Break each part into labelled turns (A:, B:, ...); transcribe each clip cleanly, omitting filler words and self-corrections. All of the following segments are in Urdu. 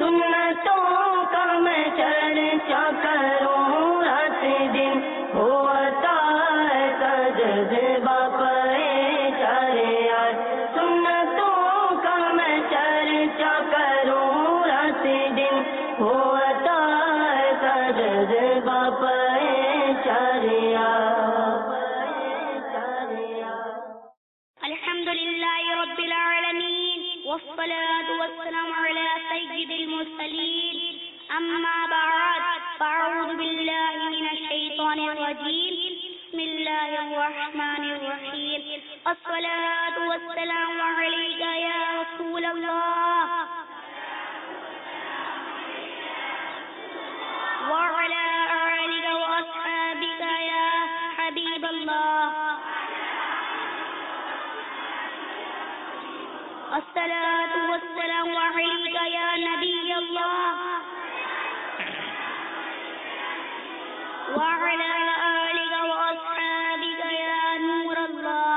A: سنتوں کا میں چرچا کروں رات دن، ہوتا ہے جذبہ پریشان، سنتوں کا میں چرچا کروں رات دن، ہوتا ہے جذبہ پریشان۔
B: الحمد للہ رب العالمین والصلاة والسلام على سید المرسلین، اما بعد فاعوذ باللہ من الشیطان الرجیم، بسم اللہ الرحمن الرحیم، الصلاة والسلام علیک یا رسول اللہ وعلى آلک واصحابک یا حبیب اللہ، الصلاة والسلام عليك يا نبي الله وعلى آلك وأصحابك يا نور الله۔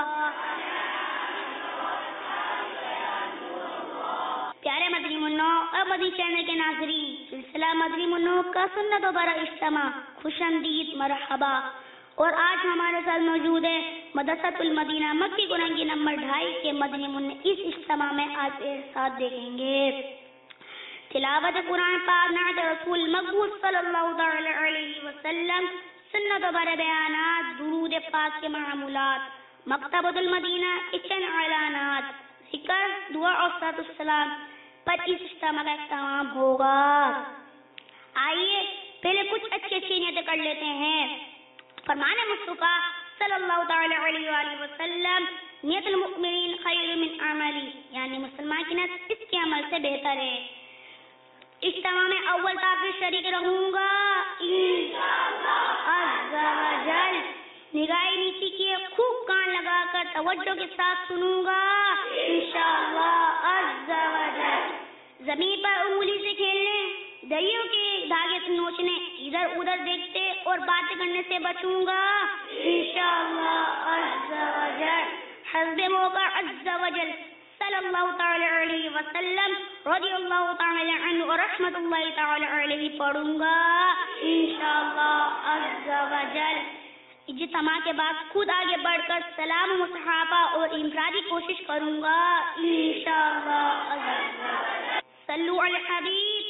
B: پیارے مدنی منو اور مدنی چینل کے ناظرین، سلسلہ مدنی منو کا سنتوں پر اجتماع، خوش آمدید، مرحبا۔ اور آج ہمارے ساتھ موجود ہے مدرسۃ المدینہ مکی گننگی نمبر 2.5 کے مدنی منع۔ اس اجتماع میں آج ایک ساتھ دیکھیں گے تلاوت قرآن پاک، نعت رسول مقبول صلی اللہ تعالی علیہ وسلم، سنت و بر بیانات، درود پاک کے معمولات، مکتبۃ المدینہ کچن اعلانات، ذکر، دعا اور صلاۃ السلام پر اس اجتماع کا اہتمام ہوگا۔ آئیے پہلے کچھ اچھی نیتیں کر لیتے ہیں۔ فرمان مصطفیٰ صلی اللہ تعالی علیہ وآلہ وسلم، نیت المؤمنین خیر من عملی، یعنی مسلمان کی نیت اس کے عمل سے بہتر ہے۔ اجتماع میں اول تاخیر شریک رہوں گا انشاءاللہ عز و جل، نگاہیں نیچی کیے خوب کان لگا کر توجہ کے ساتھ سنوں گا انشاءاللہ عز و جل۔ زمین پر انگلی سے کھیلنے، دریوں کے دھاگے سے نوچنے، ادھر ادھر دیکھتے اور باتیں کرنے سے بچوں گا انشاءاللہ عز و جل۔ حسب موقع عز و جل صلی اللہ تعالی علیہ وسلم رضی اللہ تعالی عنہ اور رحمت اللہ تعالی علیہ پڑھوں گا انشاءاللہ عز و جل۔ اجتماع کے بعد خود آگے بڑھ کر سلام و مصاحبہ اور انفرادی کوشش کروں گا انشاءاللہ عز و جل۔ صلو علی الحبیب۔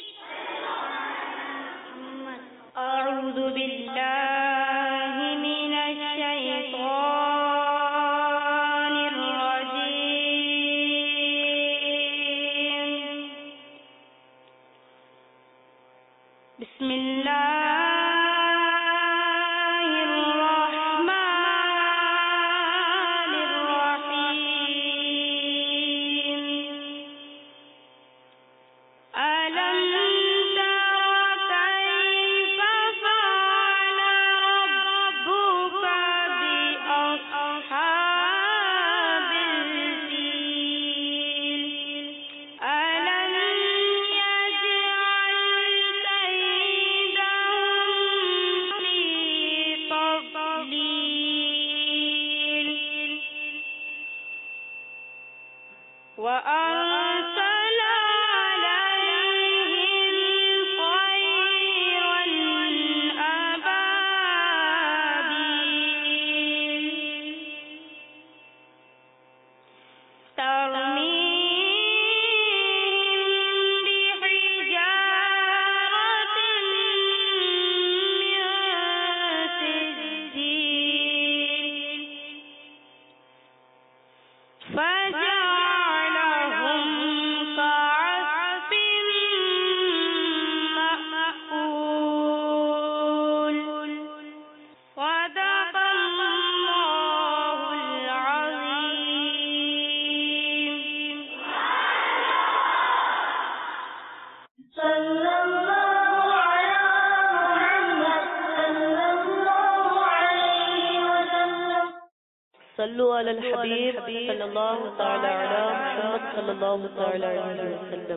B: اعوذ باللہ من الشیطان الرجیم، بسم اللہ الرحمن الرحیم، ألم وأرسل عليهم طيرا أبابيل ترميهم بحجارة من سجيل فجعلهم كعصف مأكول صدق الله العظيم۔
A: صلی اللہ علی محمد صلی اللہ علیہ وسلم۔
C: صلو علی الحبیب صلی اللہ تعالی علی محمد صلی اللہ تعالی علیہ وسلم۔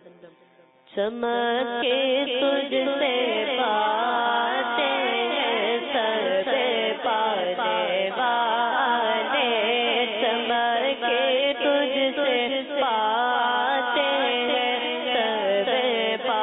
C: چمکے تجھ سے باتیں سب پانے والے، چمکے تجھ سے باتیں سب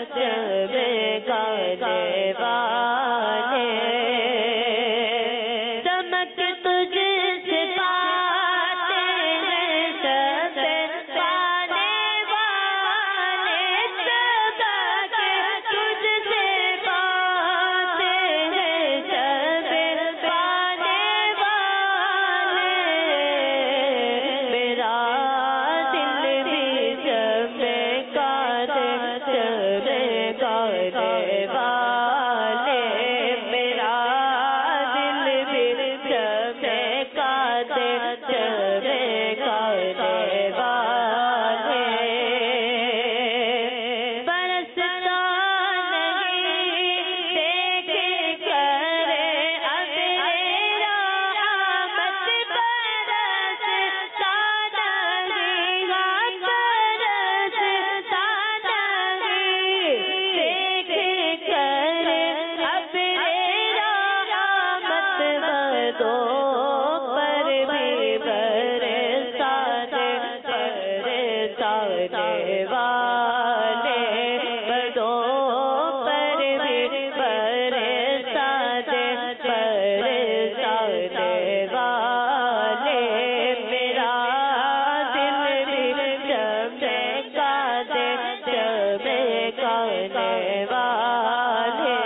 C: چمکانے والے چمک تجھ سے پاتے ہیں سب پانے والے چمک تجھ سے پاتے ہیں سب پانے والے میرا دل بھی چمکانے والے میرا دل بھی چمکانے والے برستا نہیں دیکھے کرے اب رحمت برستا نہیں برستا نہیں دیکھے کرے اب رحمت بدوں پر بھی برسانے والے بدوں پر بھی برسانے والے میرا دل بھی چمکانے والے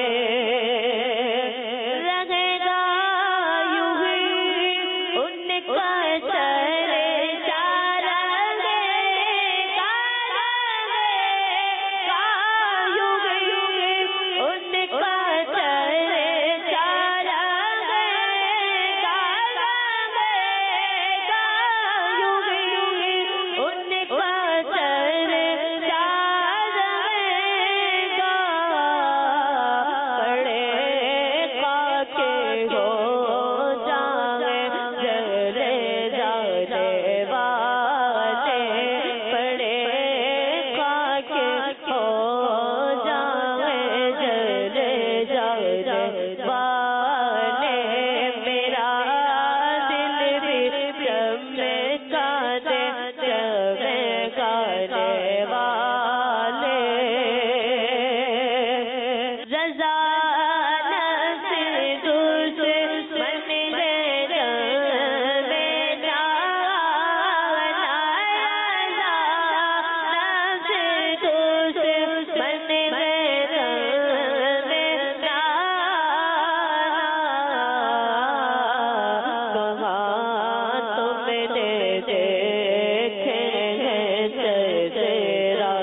C: رہے گا یوں ہی ان کا چلے جا رہے گا یوں ہی ان کا چلے جا رہے گا یوں ہی ان کا چلے جا رہے گا بڑے خاکے ہو جائیں جلے جانے والے بڑے خاکے ہو جائیں جلے جانے والے میرا دل بھی چمکانے والے رضا نفس دشمن میرا میرا نفس دشمن میرا میرا کہاں تم نے دیکھے ہیں تیرا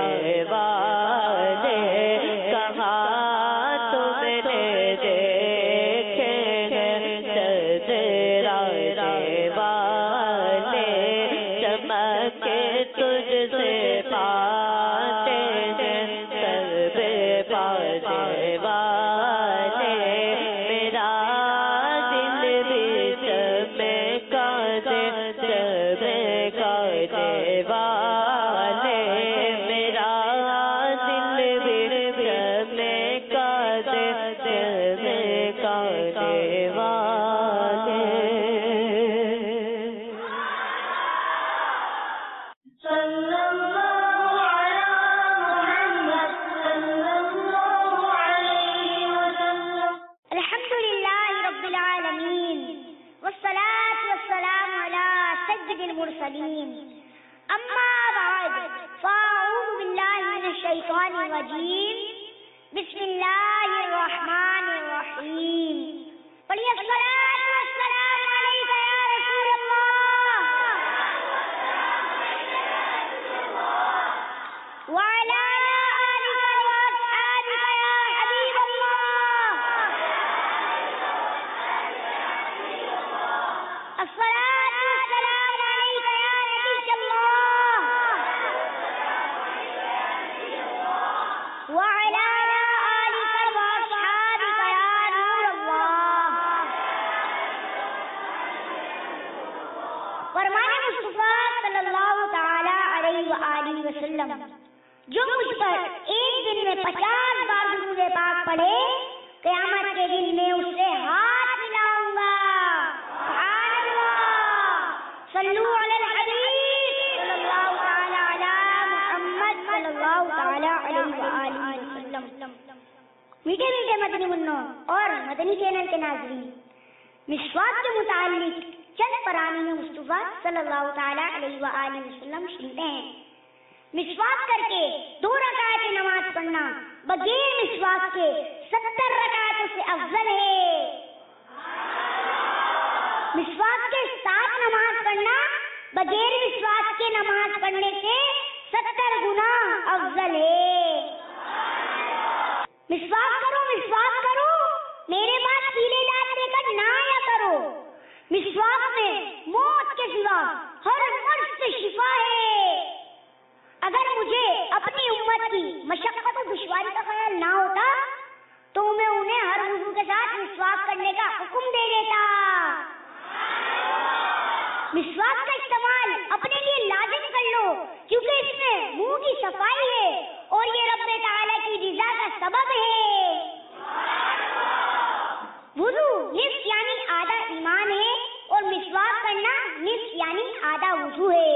C: والے کہاں تم نے دیکھے ہیں تیرا والے چمکے تجھ سے پاتے ہیں سب پانے والے میرا دل بھی چمکانے والے میرا دل بھی چمکانے والے
A: صلی اللہ علی محمد صلی اللہ علیہ وسلم
B: الحمدللہ رب العالمین والصلاة والسلام على سید المرسلین اما بعد فاعوذ باللہ من الشیطان الرجیم بسم اللہ الرحمن الرحیم پڑھیے الصلاة والسلام علیک یا رسول اللہ وعلى آلك وأصحابك يا حبيب الله الصلاة والسلام عليك يا نبي الله وعلى آلك وأصحابك يا نور الله فرمان مصطفیٰ صلی اللہ تعالی علیہ وآلہ وسلم جو مجھ پر ایک دن میں 50 بار درود پاک پڑھے قیامت کے دن میں اسے ہاتھ ملاؤں گا سبحان اللہ صلو علی الحبیب صلی اللہ تعالی علی محمد صلی اللہ تعالی علیہ وآلہ میٹھے میٹھے مدنی منوں اور مدنی چینل کے ناظرین، مسواک کے متعلق چند پرانی مصطفیٰ صلی اللہ تعالیٰ علیہ وآلہ وسلم سنتے ہیں۔ مسواک کر کے 2 رکعت نماز پڑھنا بغیر مسواک کے 70 رکعتوں سے افضل ہے۔ مسواک کے ساتھ نماز پڑھنا بغیر مسواک کے نماز پڑھنے سے 70 گنا افضل ہے۔ مسواک کرو، میرے پاس پیلے دانت لے کر نہ آیا کرو۔ مسواک میں موت کے سوا ہر مرض سے شفا ہے۔ اگر مجھے اپنی امت کی مشقت و دشواری کا خیال نہ ہوتا تو میں انہیں ہر وضو کے ساتھ مسواک کرنے کا حکم دے دیتا۔ مسواک کا استعمال اپنے لیے لازم کر لو، کیونکہ اس میں منہ کی صفائی ہے اور یہ رب تعالیٰ کی رضا کا سبب ہے۔ وضو نصف یعنی آدھا ایمان ہے اور مسواک کرنا نصف یعنی آدھا وضو ہے۔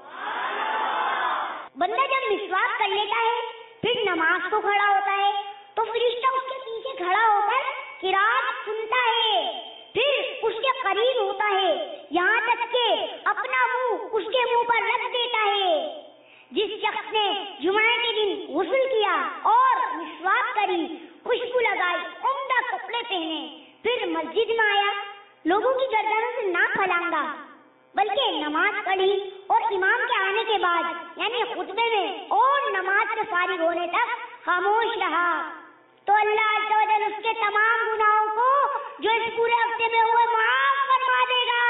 B: بندہ جب مسواک کر لیتا ہے پھر نماز کو کھڑا ہوتا ہے تو فرشتہ اس کے پیچھے کھڑا ہو کر قرات سنتا ہے، پھر اس کے قریب ہوتا ہے یہاں تک کہ اپنا منہ اس کے منہ پر رکھ دیتا ہے۔ جس شخص نے جمعہ کے دن غسل کیا اور مسواک کری، خوشبو لگائی، عمدہ کپڑے پہنے، پھر مسجد میں آیا، لوگوں کی گردنوں سے نہ پھلانگا بلکہ نماز پڑھی اور امام کے آنے کے بعد یعنی خطبے میں اور نماز سے فارغ ہونے تک خاموش رہا تو اللہ عز و جل اس کے تمام گناہوں کو جو اس پورے ہفتے میں ہوئے معاف فرما دے گا۔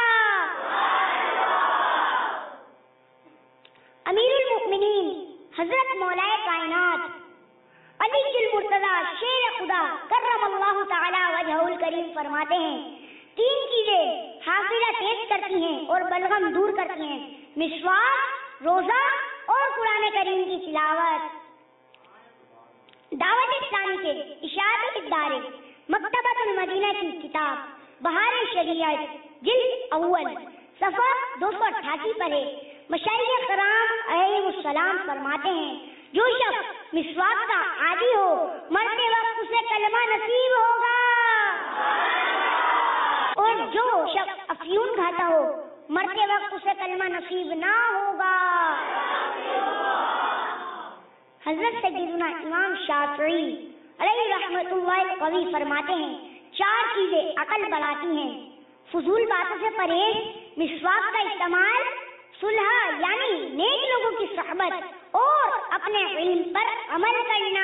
B: امیر المؤمنین حضرت مولا کائنات علی المرتضیٰ شیر خدا کرم اللہ تعالی وجہہ الکریم فرماتے ہیں 3 چیزیں حافظہ تیز کرتی ہیں اور بلغم دور کرتی ہیں: مسواک، روزہ اور قرآن کریم کی تلاوت۔ دعوت اسلامی کے اشاعت ادارے مکتبۃ المدینہ کی کتاب بہار شریعت جلد اول صفحہ 288 پر ہے۔ مشائخ کرام علیہ السلام فرماتے ہیں جو شخص مسواک کا عادی ہو مرتے وقت اسے کلمہ نصیب ہوگا، اور جو شخص افیون کھاتا ہو مرتے وقت اسے کلمہ نصیب نہ ہوگا۔ حضرت سیدنا امام شافعی علیہ رحمۃ اللہ القوی فرماتے ہیں 4 چیزیں عقل بڑھاتی ہیں: فضول باتوں سے پرہیز، مسواک کا استعمال، صلح یعنی نیک لوگوں کی صحبت اور اپنے علم پر عمل کرنا۔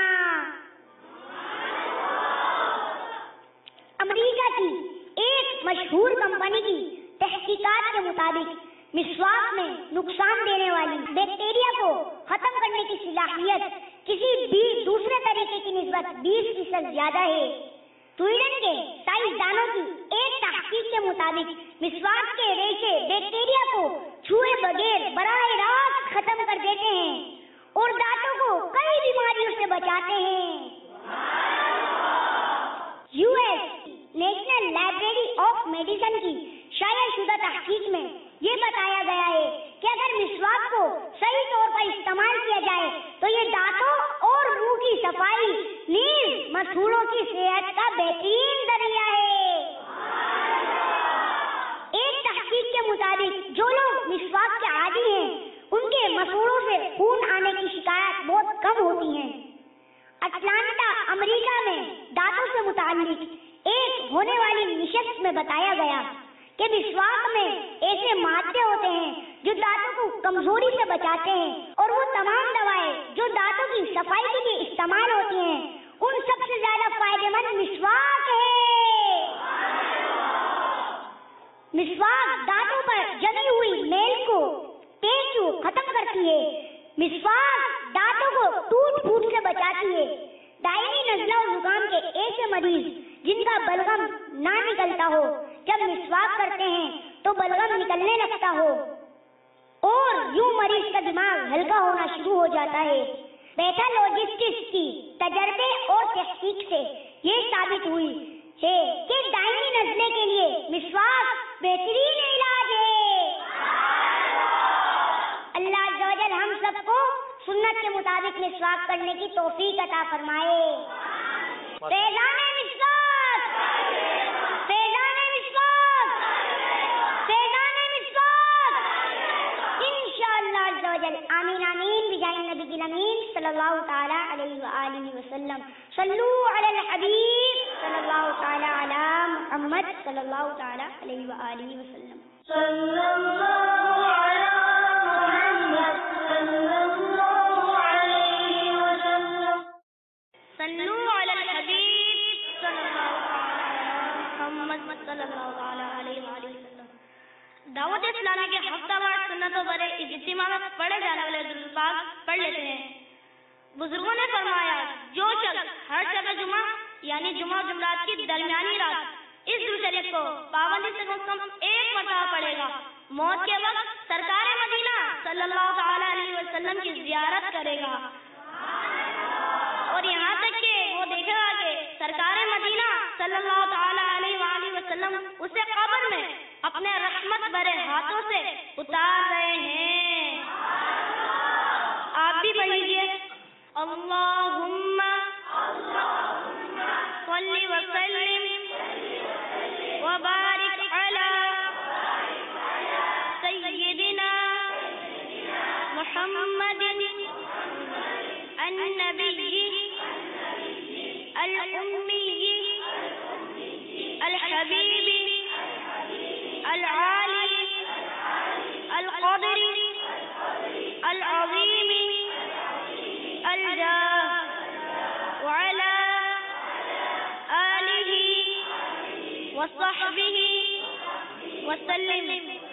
B: امریکہ کی ایک مشہور کمپنی کی تحقیقات کے مطابق مسواک میں نقصان دینے والی بیکٹیریا کو ختم کرنے کی صلاحیت کسی بھی دوسرے طریقے کی نسبت 20% زیادہ ہے۔ سویڈن کے سائنسدانوں کی ایک تحقیق کے مطابق مسواک کے ریشے بیکٹیریا کو چھوئے بغیر براہ راست ختم کر دیتے ہیں اور دانتوں کو کئی بیماریوں سے بچاتے ہیں۔ US national library of medicine کی شائع شدہ تحقیق میں یہ بتایا گیا ہے کہ اگر مسواک کو صحیح طور پر استعمال کیا جائے تو یہ دانتوں اور منہ کی صفائی نیز مسحوروں کی صحت کا بہترین ذریعہ ہے۔ ایک تحقیق کے مطابق جو لوگ مسواک کے عادی ہیں ان کے مسحوروں سے خون آنے کی شکایات بہت کم ہوتی ہیں۔ اٹلانٹا امریکہ میں دانتوں سے متعلق ایک ہونے والی نشست میں بتایا گیا کہ مسواک میں ایسے مادے ہوتے ہیں جو دانتوں کو کمزوری سے بچاتے ہیں اور وہ تمام دوائیں جو دانتوں کی صفائی کے لیے استعمال ہوتی ہیں ان سب سے زیادہ فائدہ مند مسواک ہے۔ مسواک دانتوں پر جمی ہوئی میل کو تیز ختم کرتی ہے۔ مسواک دانتوں کو ٹوٹ پھوٹ سے بچاتی ہے۔ دائمی نزلہ و زکام کے ایسے مریض جن کا بلغم نہ نکلتا ہو جب مسواک کرتے ہیں تو بلغم نکلنے لگتا ہو اور یوں مریض کا دماغ ہلکا ہونا شروع ہو جاتا ہے۔ پیتھولوجسٹس کی تجربے اور تحقیق سے یہ ثابت ہوئی ہے کہ دائمی نزلے کے لیے مسواک بہترین علاج ہے۔ اللہ عز و جل ہم سب کو سنت کے مطابق مسواک کرنے کی توفیق عطا فرمائے۔ فیضان مصباح، فیضان مصباح، فیضان مصباح، انشاءاللہ عز و جل. آمین آمین بجاہ النبی الامین صلی اللہ تعالی علیہ وآلہ وسلم. صلو علی الحبیب صلی اللہ تعالی علی محمد صلی اللہ تعالی علیہ وآلہ وسلم.
A: صلی اللہ علی محمد صلی اللہ علیہ وسلم.
B: صلو علی الحبیب صلی اللہ تعالی علی محمد صلی اللہ تعالی علیہ وآلہ وسلم. دعوت اسلامی کے ہفتہ وار سنتوں پر اجتماع میں پڑھے جانے والے درود پاک پڑھ لیتے ہیں. بزرگوں نے فرمایا جو شخص ہر شب جمعہ یعنی جمعہ جمعرات کی درمیانی رات اس درود شریف کو پابندی سے کم از کم ایک مرتبہ پڑھے گا، موت کے وقت سرکار مدینہ صلی اللہ تعالی علیہ وسلم کی زیارت کرے گا، اور یہاں تک کہ وہ دیکھے گا کہ سرکار مدینہ صلی اللہ تعالی علیہ وآلہ وسلم اسے قبر میں اپنے رحمت بھرے ہاتھوں سے اتار رہے ہیں. آپ بھی پڑھ لیجیے. اللہم صلی وسلم وبارک علی سیدنا محمد النبی الأمی الحبیب العالی القدر العظیم الجاہ وعلى آلہ وصحبہ وسلم.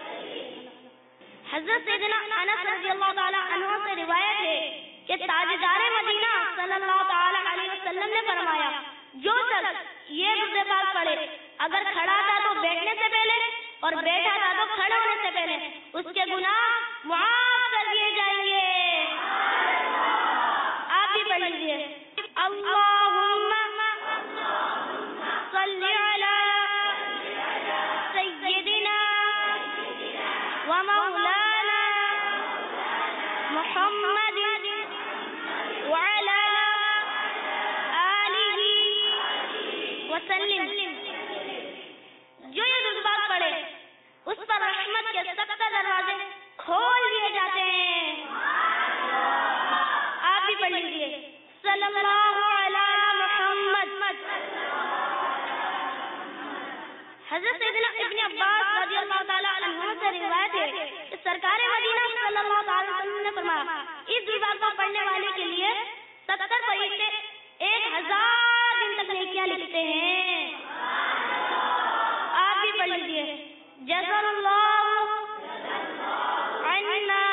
B: حضرت سیدنا انس رضی اللہ تعالی عنہ سے روایت ہے کہ تاجدار مدینہ صلی اللہ تعالی علیہ وسلم نے فرمایا جو شخص یہ درود پاک پڑھے اگر کھڑا تھا تو بیٹھنے سے پہلے اور بیٹھا تھا تو کھڑے ہونے سے پہلے اس کے گناہ معاف کر دیے جائیں گے. آپ بھی پڑھ لیجیے. اللہم صلی علی سیدنا ومولانا محمد وعلی آلہ وسلم. جو یہ درود پاک پڑھے اس پر رحمت کے 70 دروازے کھول دیے جاتے ہیں. آپ بھی پڑھ لیجیے. صلی اللہ علی محمد. حضرت سیدنا ابن عباس رضی اللہ تعالی عنہ سے روایت ہے کہ سرکار مدینہ صلی اللہ تعالی وسلم نے فرمایا اس درود کو پڑھنے والے کے لیے 70 فرشتے 1000 دن تک نیکیاں لکھتے ہیں. آپ بھی پڑھ لیجیے. جزا اللہ عنا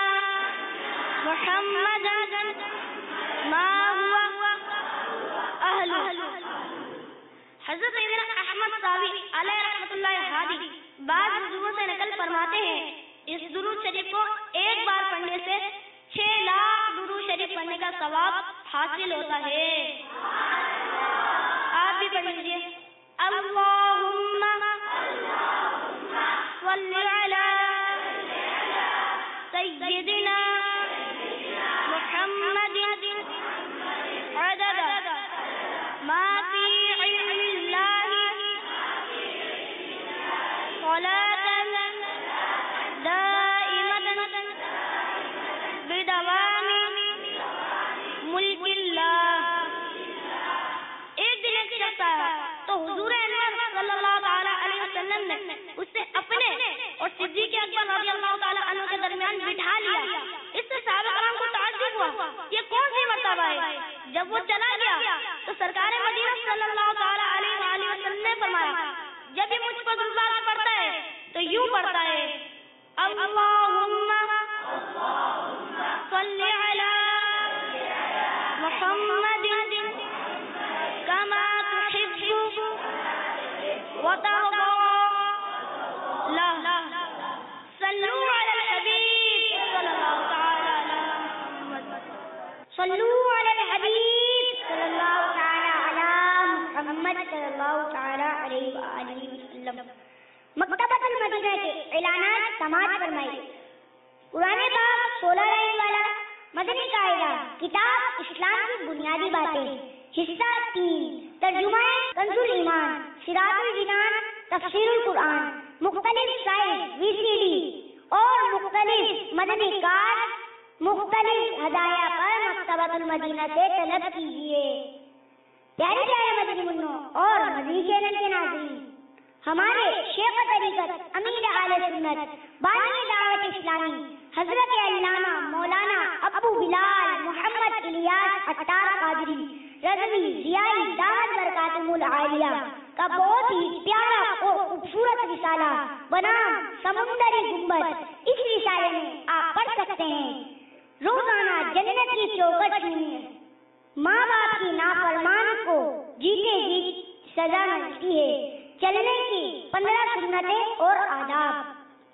B: محمد ما هو اہل. حضرت سیدنا احمد صاوی علیہ رحمۃ اللہ ہادی بعض بزرگوں سے نقل فرماتے ہیں اس درود شریف کو ایک بار پڑھنے سے 6 لاکھ درود شریف پڑھنے کا ثواب حاصل ہوتا ہے. آپ بھی پڑھ لیجیے. اللہم صلی علی سیدنا محمد عدد ما فی علم اللہ صلاة دائمة بدوام ملک اللہ. ایک دن ایک شخص آیا تو حضور انور صلی اللہ تعالی علیہ وسلم نے اسے اپنے اور صدیق اکبر رضی اللہ تعالی عنہ کے درمیان بٹھا لیا. اس سے صحابہ کرام کو تعجب ہوا یہ کون سی مرتبہ ہے. جب وہ چلا گیا تو سرکار مدینہ صلی اللہ تعالی علیہ وآلہ وسلم نے فرمایا جب یہ مجھ پر درود پڑھتا ہے تو یوں پڑھتا ہے اللہم صلی علی محمد کما تحب وترضى. لا صلو علی الحبیب صلی اللہ تعالی علی محمد. صلو علی الحبیب صلی اللہ تعالی علی محمد صلی اللہ تعالی علیہ وآلہ وسلم. مکتبۃ المدینہ کے اعلانات سماعت فرمائیے. قرآن پاک 16 لائن والا مدنی قاعدہ کتاب اسلام کی بنیادی باتیں حصہ 3 ترجمہ کنز الایمان، صراط الجنان، تفسیر القرآن، مختلف سائز VCD اور مختلف مدنی کارڈ مختلف ہدایہ پر مکتبۃ المدینہ سے طلب کیجیے۔ پیارے پیارے مدنی منوں اور مدنی چینل کے ناظرین، ہمارے شیخ طریقت امیر اہل سنت بانی دعوت اسلامی حضرت علامہ مولانا ابو بلال محمد الیاس عطار قادری رضوی ضیائی دامت برکاتہم العالیہ کا بہت ہی پیارا اور خوبصورت رسالہ بنام سمندری گنبد، اس رسالے میں آپ پڑھ سکتے ہیں روزانہ جنت کی چوکھٹ چھوئیے، ماں باپ کی نافرمان کو جیتے جی سزا ملتی ہے، چلنے کی 15 سنتیں اور آداب۔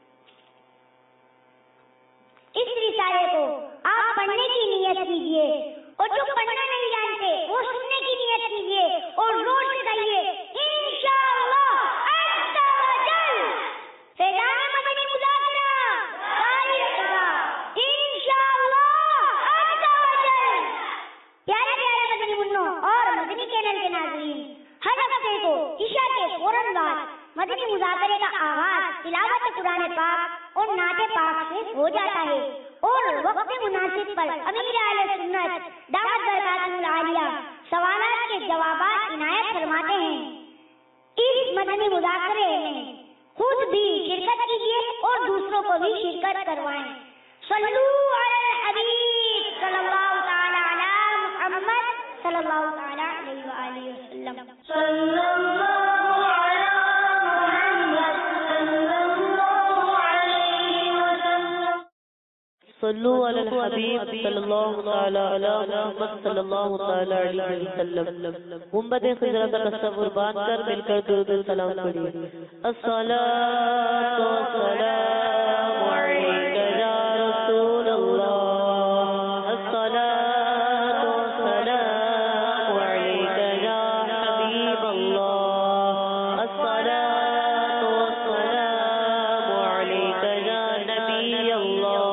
B: اس رسالے کو آپ پڑھنے کی نیت کیجیے، اور جو پڑھنا نہیں جانتے وہ سننے کی نیت کیجیے اور زور سے کہیے انشاءاللہ عز و جل۔ فیضان مدنی مذاکرہ جاری رہے گا انشاءاللہ عز و جل۔ پیارے پیارے مدنی منوں اور مدنی چینل کے ناظرین، ہر ہفتے کو عشاء کے فوراً بعد مدنی مذاکرے کا آغاز تلاوت قرآن پاک اور نعت پاک سے ہو جاتا ہے، اور وقت مناسب پر امیر اہل سنت دعوت برکاتہم العالیہ سوالات کے جوابات عنایت فرماتے ہیں۔ اس مدنی مذاکرے میں خود بھی شرکت کیجیے اور دوسروں کو بھی شرکت کروائیں۔ صلو علی الحبیب صلی اللہ تعالی علی محمد صلی اللہ تعالی علیہ وآلہ وسلم۔
A: صلی اللہ علی محمد صلی اللہ علیہ وسلم۔
C: صلو علی الحبیب صلی اللہ تعالی علی محمد صلی اللہ تعالی علیہ وسلم۔ گنبد خضرا کا تصور باندھ کر مل کر درود و سلام پڑھیے۔ الصلاۃ والسلام علیک یا رسول اللہ، الصلاۃ والسلام علیک یا حبیب اللہ، الصلاۃ والسلام علیک یا نبی اللہ،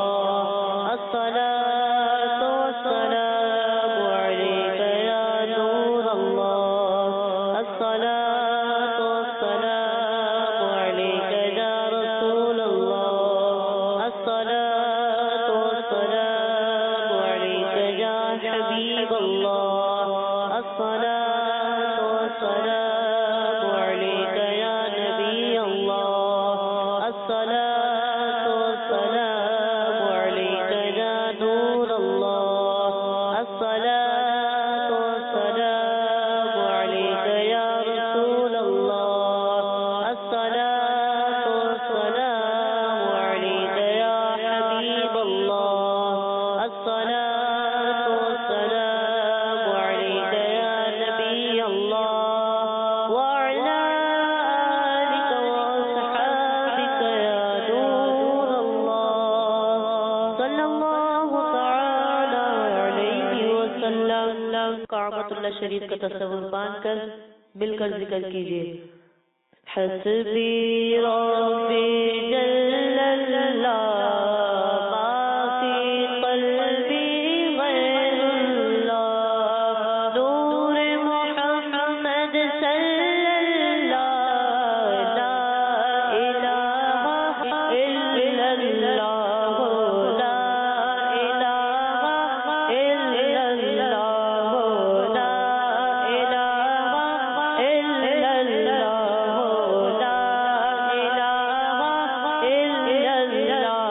C: الصلاة والسلام عليك يا نور الله، الصلاة والسلام عليك يا رسول الله، الصلاة والسلام عليك يا حبيب الله، الصلاة والسلام عليك يا نبي الله، الصلاة والسلام عليك يا نور الله، الصلاة والسلام عليك يا رسول الله، الصلاة والسلام عليك يا حبيب الله، الصلاة والسلام عليك يا نبي الله، وعلى آلك وأصحابك يا نور الله، صلى الله تعالى عليه وسلم۔ کعبۃ اللہ شریف کا تصور باندھ کر مل کر ذکر کیجیے۔ حسبی ربی جل اللہ، ما فی قلبی غیر اللہ، نور محمد صلی اللہ، لا الہ الا اللہ، لا الہ الا اللہ، لا الہ الا اللہ، لا الہ الا اللہ۔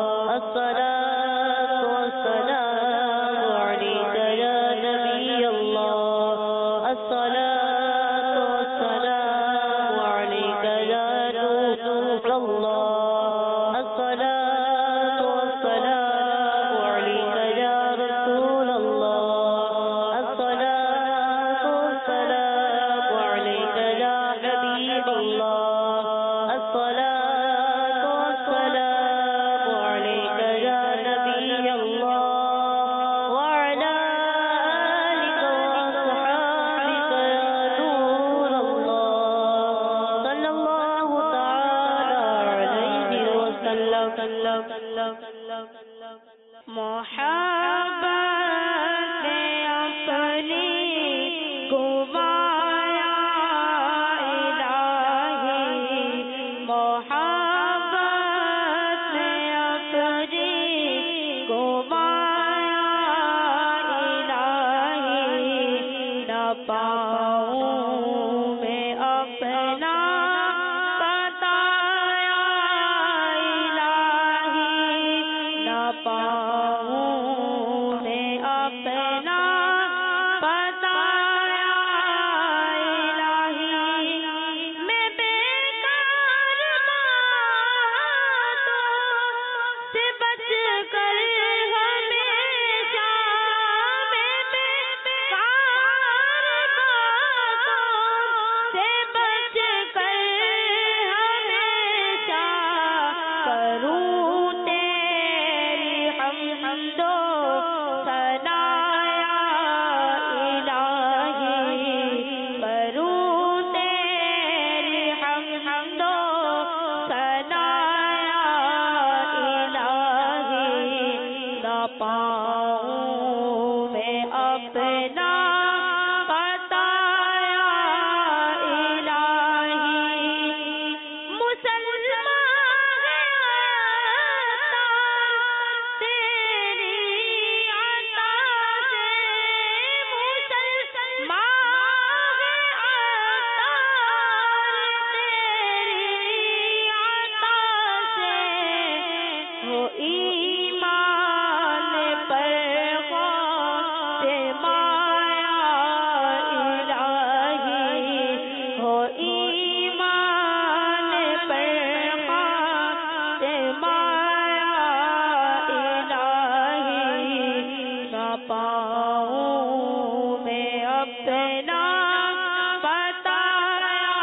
C: پاؤں میں اپنا بتایا الہی، نہ پاؤں میں اپنا بتایا الہی، میں بیکار باتوں سے بچ کر ہمیشہ، میں بیکار باتوں سے بچ کر ہمیشہ کروں تیری حمد و ثنا الہی، کروں تیری حمد و ثنا الہی، نہ پاؤں میں اپنا بتایا الہی، مسلمان تیری عطا سے، مسلمان تیری عطا سے، ہو ایمان پر خاتمایا الہی، ہو ایمان پر خاتمایا الہی، نہ پاؤں میں اپنا بتایا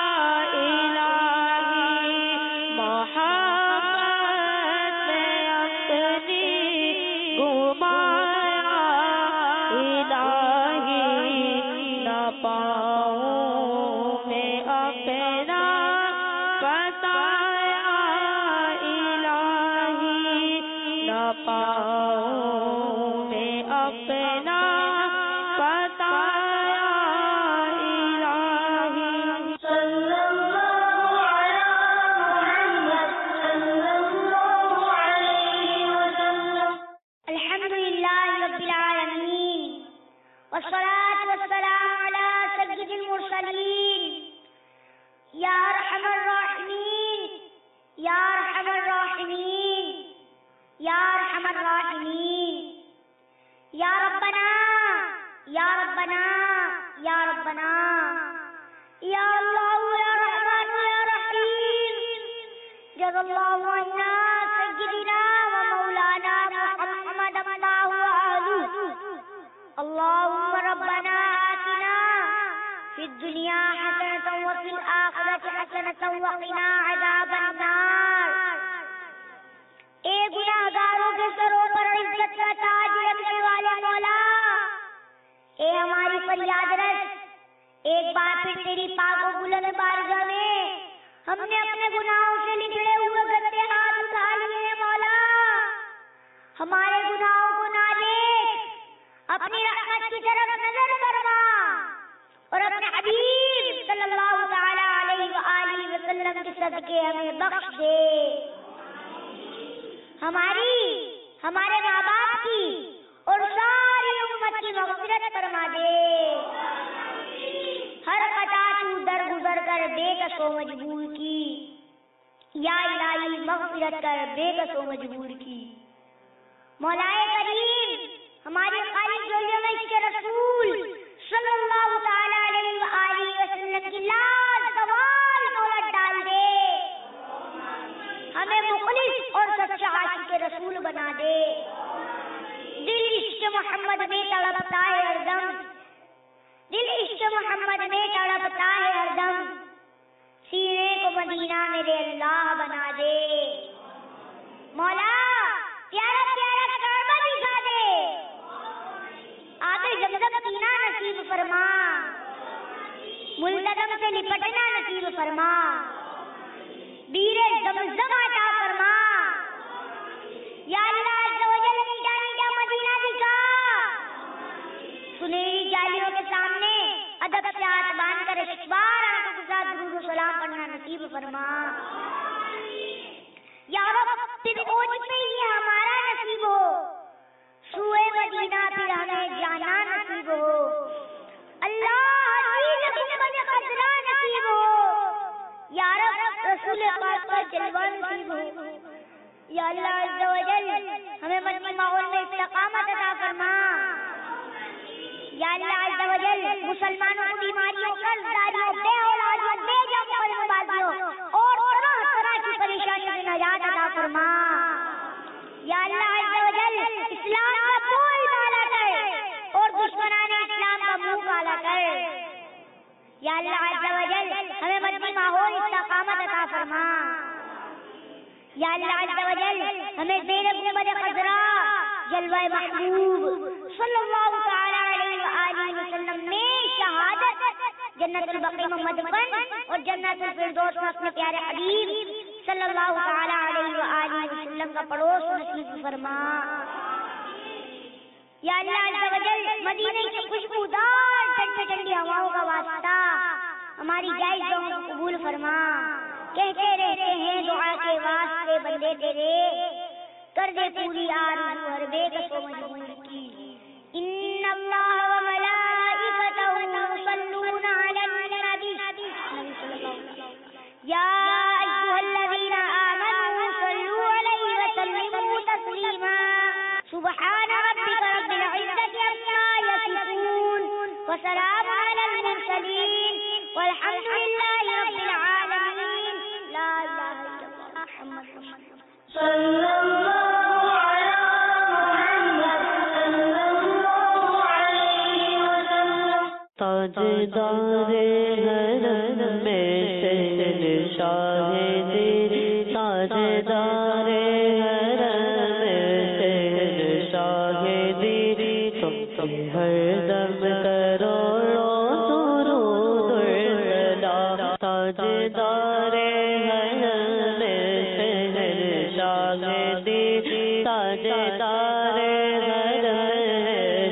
C: الہی، محبت میں اپنی گھمایا الہی، نہ پاؤں میں اپنا بتایا الہی، نہ پاؤں میں اپنا بتایا الہی۔
A: صلی اللہ علی محمد صلی اللہ علیہ وسلم۔
B: الحمدللہ رب العالمین، والصلاة والسلام علی سید المرسلین، یا ارحم الراحمین، یا ارحم الراحمین، یا ارحم الراحمین، یا ربنا، یا ربنا، یا ربنا، یا اللہ، یا رحمان، یا رحیم، جزا اللہ عنا سیدنا و مولانا محمد اللہ وآلہ۔ اللہم ربنا آتنا فی الدنیا حسنة وفی الآخرة حسنة وقنا عذاب النار۔ اے گناہگاروں کے سروں پر عزت کا تاج رکھنے والے مولا، اے ہماری فریاد رس، ایک بار پھر تیری پاک و بلند بارگاہ میں ہم نے اپنے گناہوں سے نکلے ہوئے گندے ہاتھ اٹھا لیے ہیں مولا، ہمارے گناہوں کو نہ دیکھ، اپنی رحمت کی طرف نظر فرما اور اپنے حبیب صلی اللہ تعالی علیہ وآلہ وسلم کے صدقے ہمیں بخش دے، ہمارے ماں باپ کی اور ساری امت کی مغفرت فرما دے، ہر خطا تو درگزر کر بے کس و مجبور کی، یا الہی مغفرت کر بے کس و مجبور کی۔ مولا کریم، ہماری خالی جولیوں میں اس کے رسول صلی اللہ تعالی علیہ وآلہ وسلم کی لاز زوال دولت ڈال دے، ہمیں مخلص اور سچا عاشق رسول بنا دے، دل عشق محمد میں تڑپتا ہے ہر دم، دل عشق محمد میں تڑپتا ہے ہر دم، سینے کو مدینہ میرے اللہ بنا دے، مولا پیارا پیارا کعبہ دکھا دے، آگے زمزم پینا نصیب فرما، ملتزم سے لپٹنا نصیب فرما، بیر زمزم عطا فرما، یا اللہ عز و جل میٹھا میٹھا مدینہ دکھا، سنہری جالیوں کے سامنے ادب سے ہاتھ باندھ کر اشبار آنکھوں کے ساتھ درود و سلام پڑھنا نصیب فرما، یا رب پھر اوج پہ یہ ہمارا نصیب ہو، سوئے مدینہ پھر ہمیں جانا نصیب ہو، اللہ جلوہ نصیب ہو۔ یا اللہ عز و جل ہمیں مدنی ماحول میں استقامت عطا فرما۔ یا اللہ عز و جل مسلمانوں کو بیماریوں، قرض داریوں، بے اولادیوں، بے جان بازیوں اور طرح طرح کی پریشانیوں سے نجات عطا فرما۔ یا اللہ عز و جل اسلام کا بول بالا کر اور دشمنان اسلام کا منہ کالا کر۔ یا اللہ عز و جل ہمیں مدنی ماحول استقامت عطا فرما۔ یا اللہ عز و جل ہمیں زینب بنت خضراء جلوہ محبوب صلی اللہ تعالی علیہ وآلہ وسلم میں شہادت، جنت البقیع میں مدفن اور جنت الفردوس میں اپنے پیارے حبیب صلی اللہ تعالی علیہ وآلہ وسلم کا پڑوس نصیب فرما۔ یا اللہ عز و جل مدینے کی خوشبودار ٹھنڈی ٹھنڈی ہواؤں کا واسطہ ہماری جائز دعاؤں کو قبول فرما۔ کہتے رہتے ہیں دعا کے واسطے بندے تیرے، کر دے پوری آرزو ہر بے کس و مجبور کی۔ ان اللہ و ملائکتہ یصلون علی النبی یا ایھا الذین آمنوا صلوا علیہ وسلموا تسلیما۔ سبحان ربک رب العزۃ عما یصفون وسلام علی المرسلین والحمد للہ رب العالمین۔ لا الہ الا اللہ محمد
A: صلی اللہ علی محمد صلی اللہ علیہ وسلم۔
C: تاجدار حرم میں شہنشاہ دل، تاجدار حرم میں شہنشاہ دل، تم ہر دم کروڑوں درود و سلام۔ تاجدار حرم میں شہنشاہ دل، تاجدار حرم میں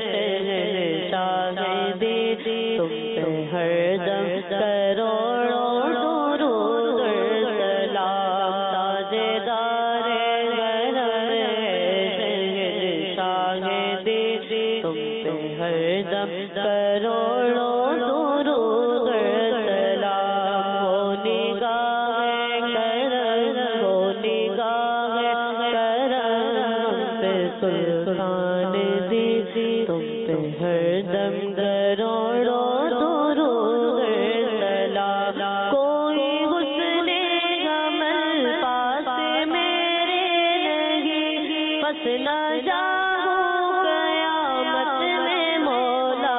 C: شہنشاہ دل، تم پہ ہر دم کروڑوں درود و سلام۔ تاجدار حرم میں شہنشاہ دل، تم پہ ہر دم کروڑوں درود و سلام۔ ہو نگاہ کرم، ہو نگاہ کرم ہم پہ سلطان دی، تم پہ ہر دم کروڑوں درود و سلام۔ کوئی حسن جمل پاس میرے نہیں، بس نہ جاؤں قیامت میں مولا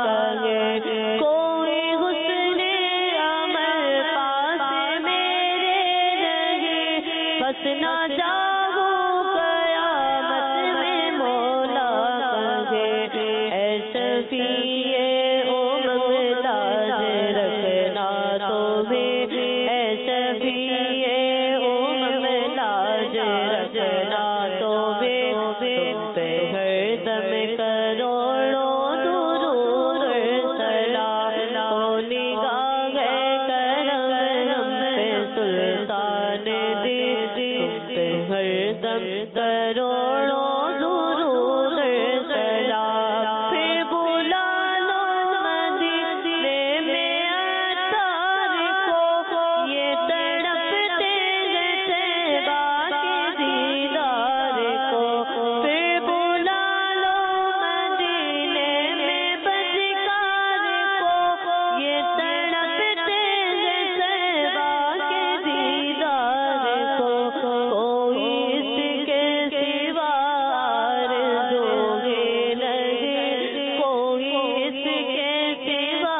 C: کہے۔ کوئی حسن عمل پاس میرے نہیں، بس نہ جاؤں قیامت میں مولا کہے۔ اے شفیع امم لاج رکھنا تمہیں، اے شفیع امم لاج رکھنا تمہیں، تم پہ ہر دم کروڑوں درود و سلام۔ ہو نگاہ کرم ہم پہ سلطان دی، تم پہ ہر دم کروڑوں درود و سلام۔ پھر بلا لو مدینے میں اتار کو، یہ تڑپتے ہیں طیبہ کے دیدار کو۔ پھر بلا لو مدینے میں بدکار کو، یہ تڑپتے ہیں طیبہ کے دیدار کو۔ کوئی اس کے سوا آرزو ہی نہیں، کوئی اس کے سوا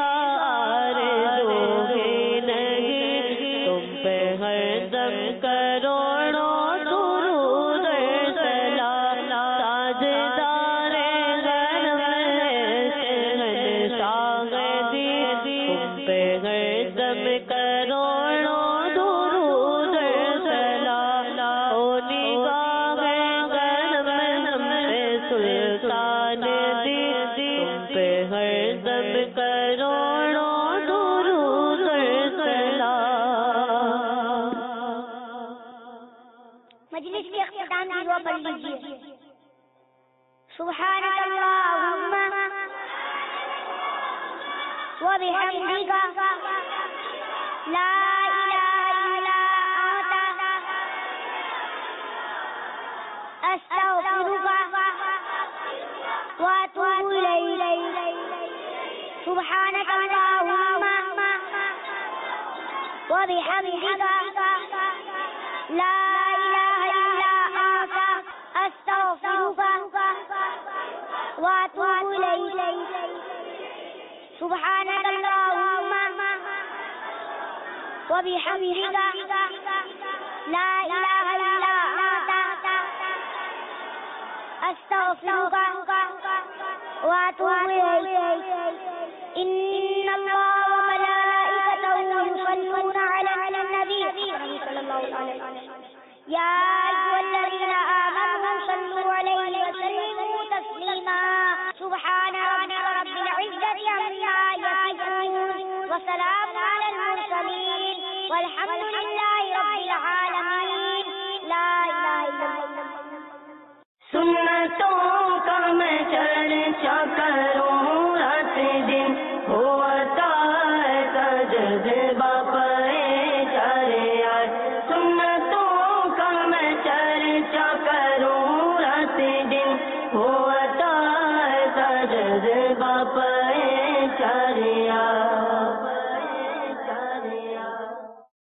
C: آرزو ہی نہیں، تم پہ ہر دم کروڑوں درود و سلام۔ تاجدار حرم ہے شہنشاہ دی، تم پہ ہر دم کروڑوں درود و سلام۔ ہو نگاہ کرم ہم پہ سلطان دی، تم پہ ہر دم کروڑوں درود و سلام۔
B: مجلس کے اختتام کی دعا پڑھ لیجیے۔ سبحانک اللہم و بحمدک لا الہ الا انت سبحانك اللهم وبحمدك لا إله إلا أنت أستغفرك وأتوب إليك سبحانك اللهم وبحمدك لا إله إلا أنت أستغفرك وأتوب إليك إن الله وملائكته يصلون على النبي صلى الله عليه وسلم يا أيها الذين آمنوا صلوا عليه وسلموا تسليما سبحان ربك رب العزة عما يصفون وسلام على المرسلين والحمد لله رب العالمين لا إله إلا الله
C: سنتوں کا میں چرچا کروں